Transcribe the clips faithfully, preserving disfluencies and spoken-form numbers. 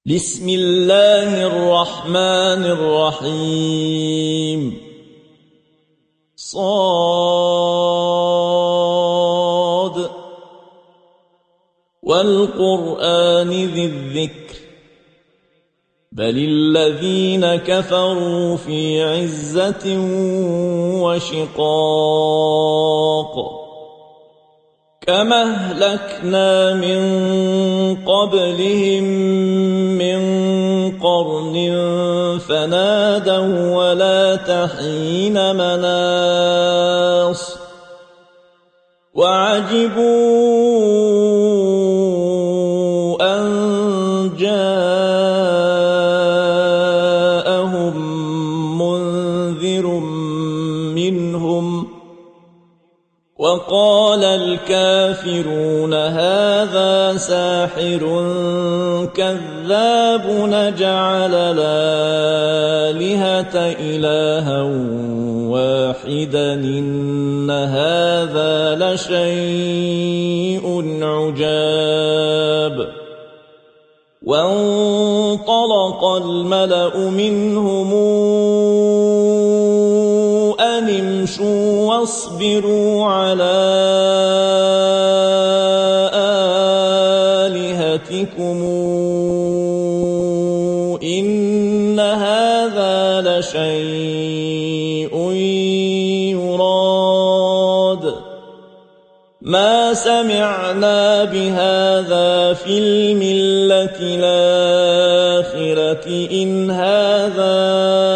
بسم الله الرحمن الرحيم صاد والقرآن ذي الذكر بل الذين كفروا في عزة وشقاق كما أهلكنا من قبلهم من قرن فنادوا ولا تحين مناص وعجبوا أن جاءهم منذر منهم وقال الكافرون هذا ساحر كذاب نجعل الآلهة إلها واحدا إن هذا لشيء عجاب وانطلق الملأ منهم أن امشوا واصبروا على آلهتكم إن هذا لشيء يراد ما سمعنا بهذا في الملة الآخرة إن هذا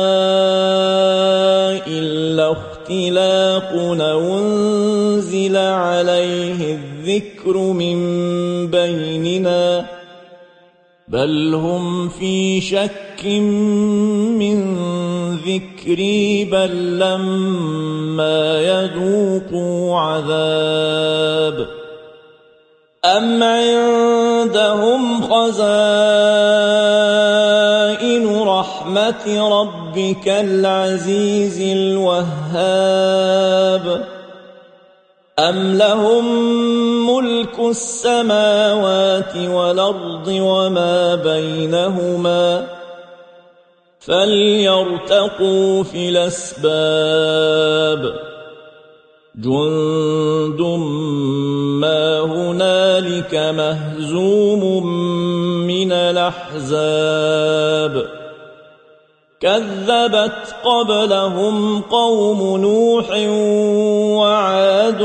إلا اختلاق أنزل عليه الذكر من بيننا بل هم في شك من ذكري بل لما يذوقوا عذاب أم عندهم خزائن رحمة ربك العزيز الوهاب أم لهم ملك السماوات والأرض وما بينهما فليرتقوا في الأسباب جند ما هنالك مهزوم من الأحزاب كذبت قبلهم قوم نوح وعاد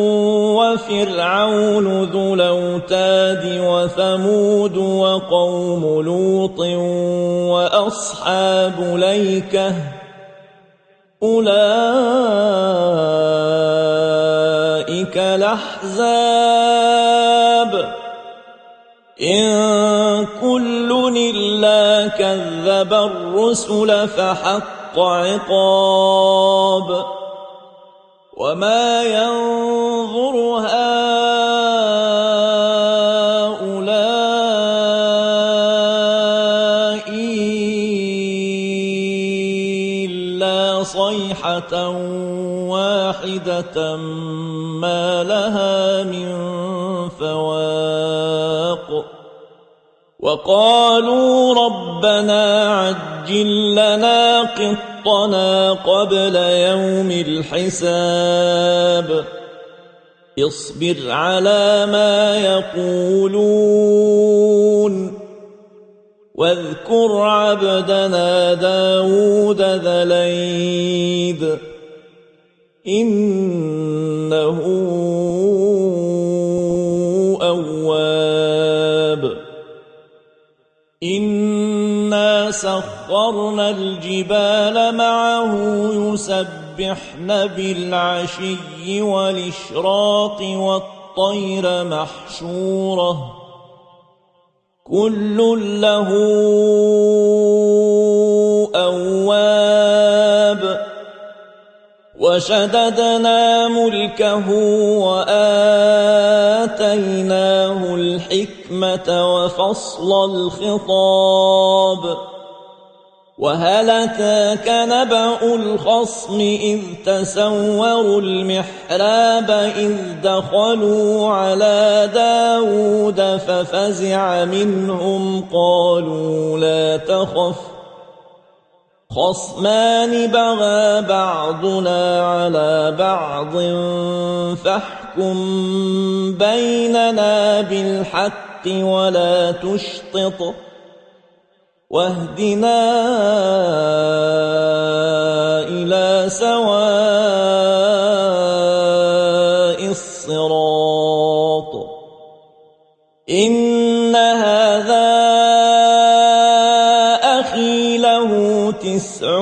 وفرعون ذو الأوتاد وثمود وقوم لوط وأصحاب الأيكة أولئك الأحزاب إن كل إلا كذب الرسل فحق عقاب وما ينظر هؤلاء إلا صيحة واحدة ما لها من فواق وقالوا ربنا عجل لنا قطنا قبل يوم الحساب اصبر على ما يقولون واذكر عبدنا داود ذا الأيد إنه أواب إنا سخرنا الجبال معه يسبحن بالعشي والإشراق والطير محشورة كل له أواب وشددنا ملكه وآتيناه الحكمة وفصل الخطاب وهل أتاك نبأ الخصم إذ تسوروا المحراب إذ دخلوا على داود ففزع منهم قالوا لا تخف خصمان بغى بعضنا على بعض فاحكم بيننا بالحق ولا تشطط واهدنا إلى سواء الصراط إن هذا أخي له تسع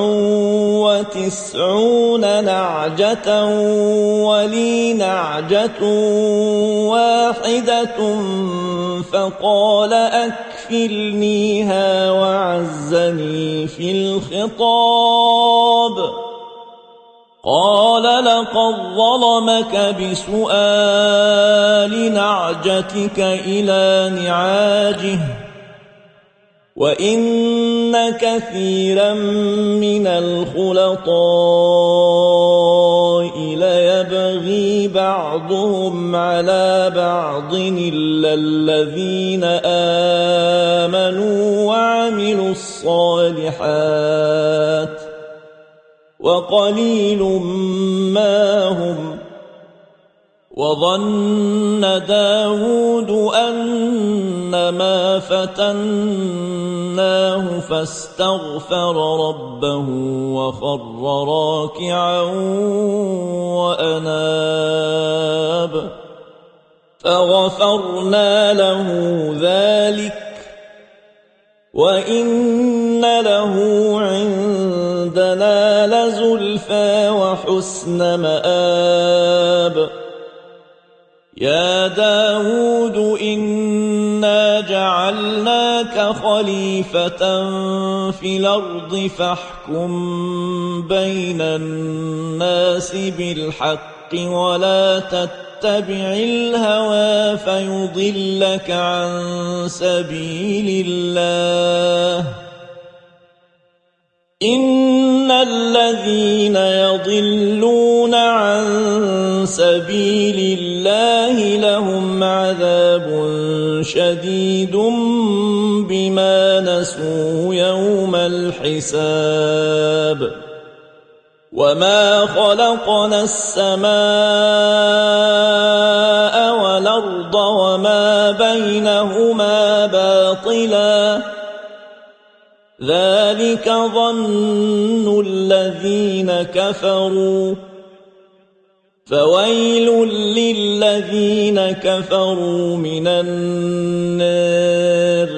وتسعون نعجة ولي نعجة واحدة فقال أكفلنيها وعزني في الخطاب قال لقد ظلمك بسؤال نعجتك إلى نعاجه وإن كثيرا من الخلطاء ليبغي بعضهم على بعض إلا الذين آمنوا وعملوا الصالحات وقليل ما هم وظن داود أنما فتناه فاستغفر ربه وخر راكعا وأناب فغفرنا له ذلك وإن له عندنا لزلفى وحسن مآب يا داود إنا جعلناك خليفة في الأرض فاحكم بين الناس بالحق ولا تتبع الهوى فيضلك عن سبيل الله إن الذين يضلون عن سبيل الله لهم عذاب شديد بما نسوا يوم الحساب وما خلقنا السماء والأرض وما بينهما باطلا ذلك ظن الذين كفروا فويل للذين كفروا من النار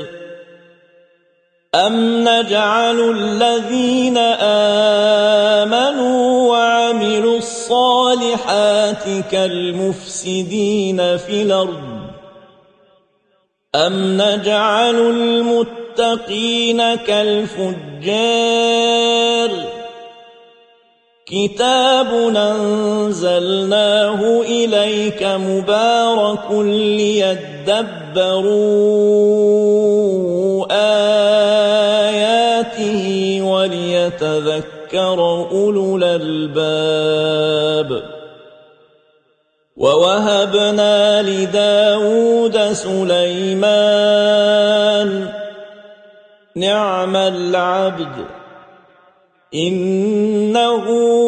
أم نجعل الذين آمنوا وعملوا الصالحات كالمفسدين في الأرض أم نجعل المتقين كالفجار كتاب أنزلناه إليك مبارك ليدبروا آياته وليتذكر أولو الألباب ووهبنا لداود سليمان نعم العبد إنه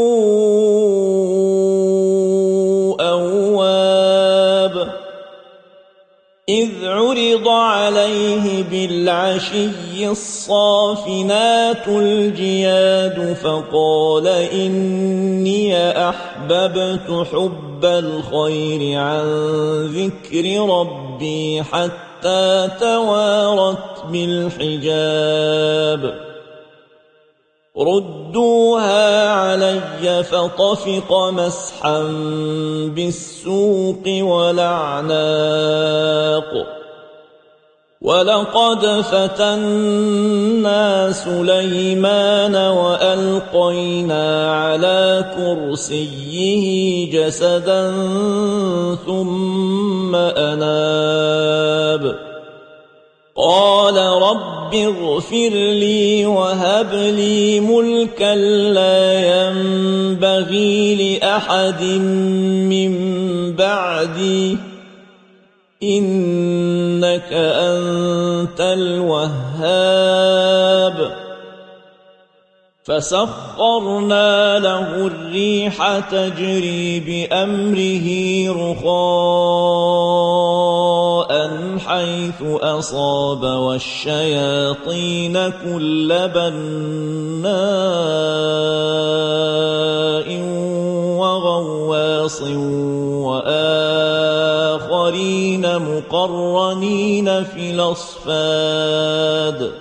أواب إذ عرض عليه بالعشي الصافنات الجياد فقال إني أحببت حب الخير عن ذكر ربي حتى توارت بالحجاب ردوها علي فطفق مسحا بالسوق والأعناق ولقد فتنا سليمان وألقينا على كرسيه جسدا ثم أناب قال رب اغفر لي وهب لي ملكا لا ينبغي لأحد من بعدي إنك أنت الوهاب فسخرنا له الريح تجري بأمره رخاء حيث أصاب والشياطين كل بناء وغواص وآخرين مقرنين في الأصفاد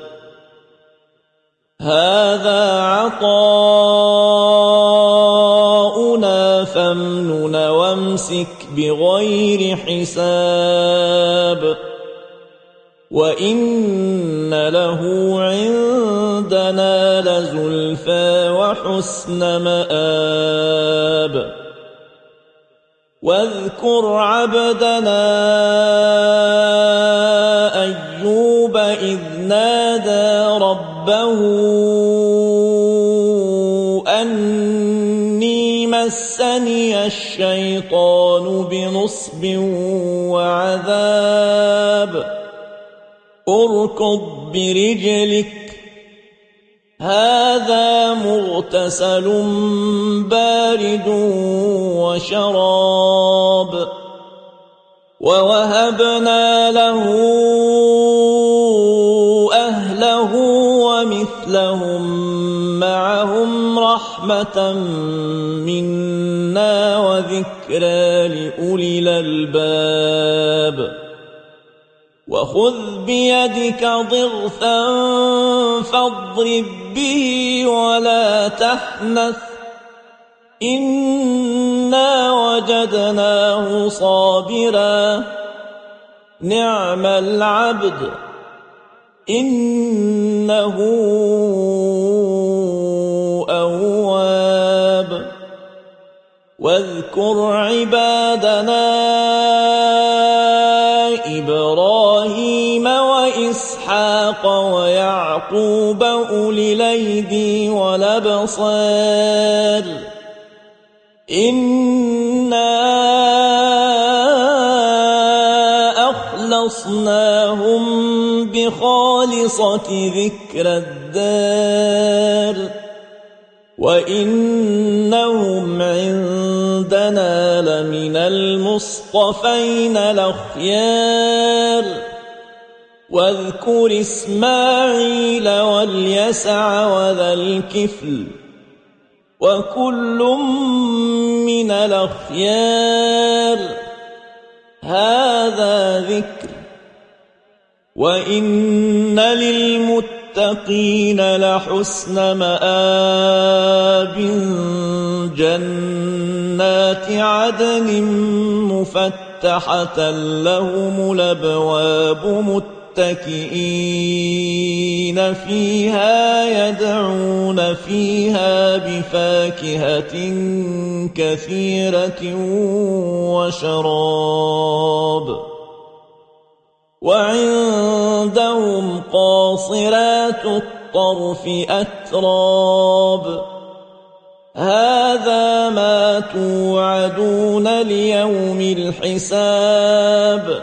هذا عطاؤنا فامنن وامسك بغير حساب وإن له عندنا لزلفى وحسن مآب واذكر عبدنا أيوب إذ نادى ربه أني مسني الشيطان بنصب وعذاب اركض برجلك هذا مغتسل بارد وشراب ووهبنا له أهله ومثلهم معهم رحمة منا وذكرى لأولي الألباب وخذ بيدك ضغثا فاضرب به ولا تحنث إنا وجدناه صابرا نعم العبد إنه أواب واذكر عبادنا إبراهيم وإسحاق ويعقوب أولي الأيدي والأبصار إنا أخلصناهم بخالصة ذكر الدار وإنهم عندنا لمن المصطفين الأخيار واذكر إسماعيل واليسع وذا الكفل وكل من الأخيار هذا ذكر وإن للمتقين لحسن مآب جنات عدن مفتحة لهم الأبواب متكئين فيها يدعون فيها بفاكهة كثيرة وشراب وعندهم قاصرات الطرف أتراب هذا ما توعدون ليوم الحساب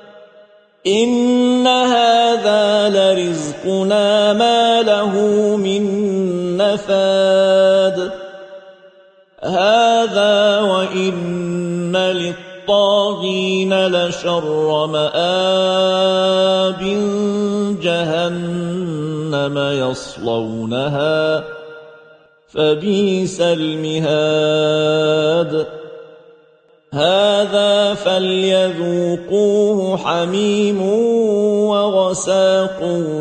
إن هذا لرزقنا ما له من نفاد هذا وإن للطاغين لشر مآب جهنم يصلونها فبئس المهاد هذا فليذوقوه حميم وغساق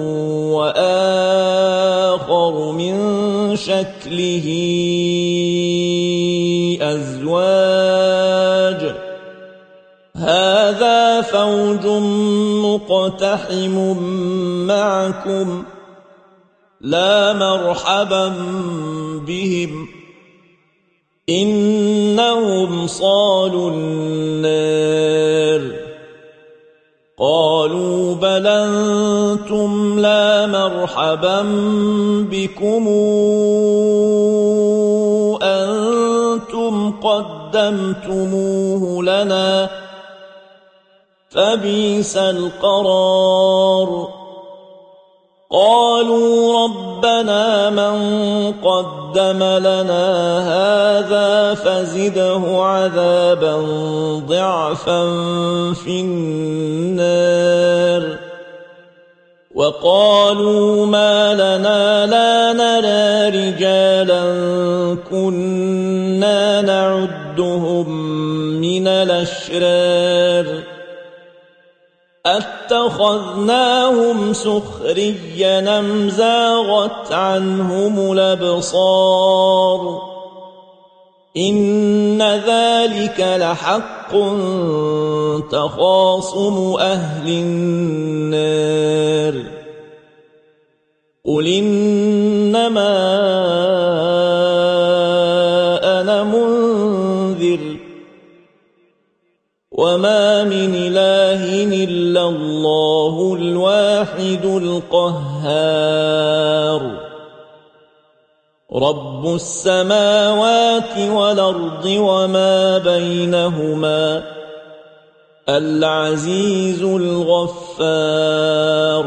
وآخر من شكله أزواج هذا فوج مقتحم معكم لا مرحبا بهم إنهم صالوا النار قالوا بل أنتم لا مرحبا بكم أنتم قدمتموه لنا فبئس القرار قالوا ربنا من قدم لنا هذا فزده عذابا ضعفا في النار وقالوا ما لنا لا نرى رجالا كنا نعدهم من الأشرار أتخذناهم سخريا أم زاغت عنهم الأبصار إن ذلك لحق تخاصم أهل النار قل إنما أنا منذر وما من إله إلا الله الواحد القهار رب السماوات والأرض وما بينهما العزيز الغفار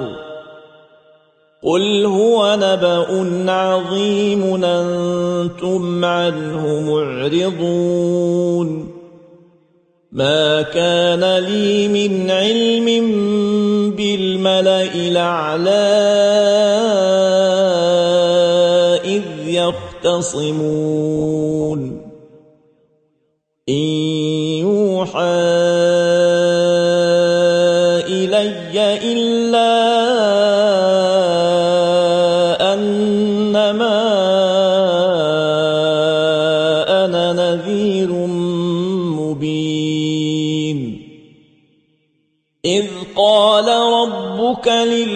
قل هو نبأ عظيم أنتم عنه معرضون ما كان لي من علم بالملأ الأعلى إذ يختصمون إن يوحى إلي إلا أنما أنا نذير مبين إذ قال ربك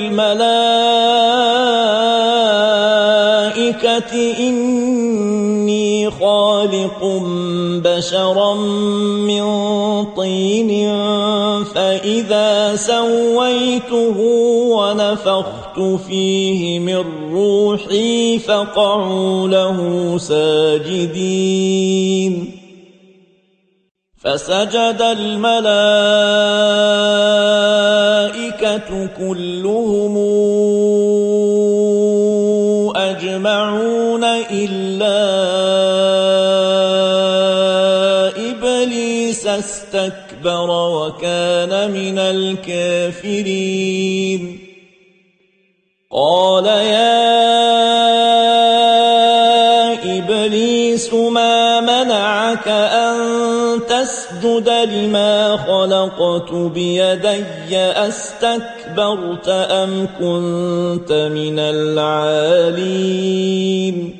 للملائكة إني خالق بشرا من طين فإذا سويته ونفخت فيه من روحي فقعوا له ساجدين فسجد الملائكة كلهم أجمعون إلا إبليس استكبر وكان من الكافرين قال يا إبليس ما منعك أن تسجد لما خلقت بيدي أستكبرت أم كنت من العالين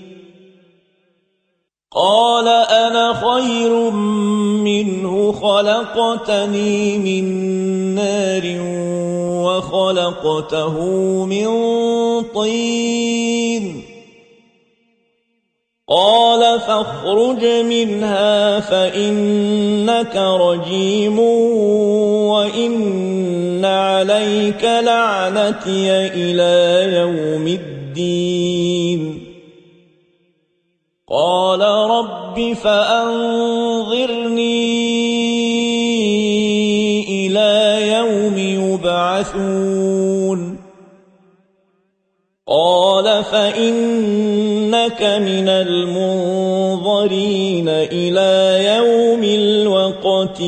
قال أنا خير منه خلقتني من نار وخلقته من طين قال فاخرج منها فإنك رجيم وإن عليك لعنتي إلى يوم الدين قال رب فأنظرني إلى يوم يبعثون قال فإنك من المنظرين إلى يوم الوقت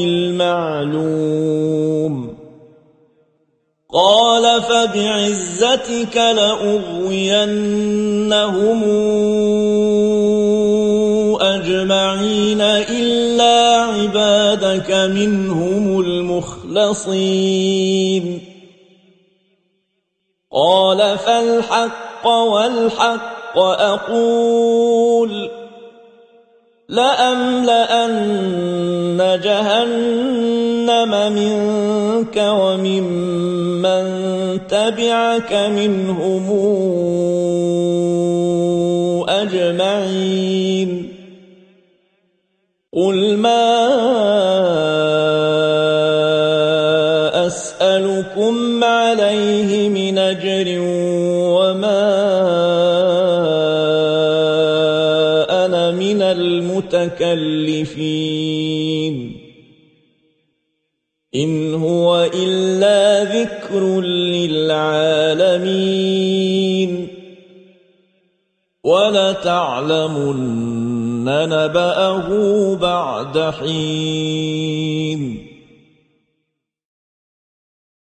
المعلوم قال فبعزتك لأغوينهم أجمعين إلا عبادك منهم المخلصين قال فالحق والحق أقول لأملأن جهنم منك وممن تبعك منهم أجمعين قل ما أسألكم عليه من أجر وما أنا من المتكلفين إن هو إلا ذكر للعالمين ولتعلمن نبأه بعد حين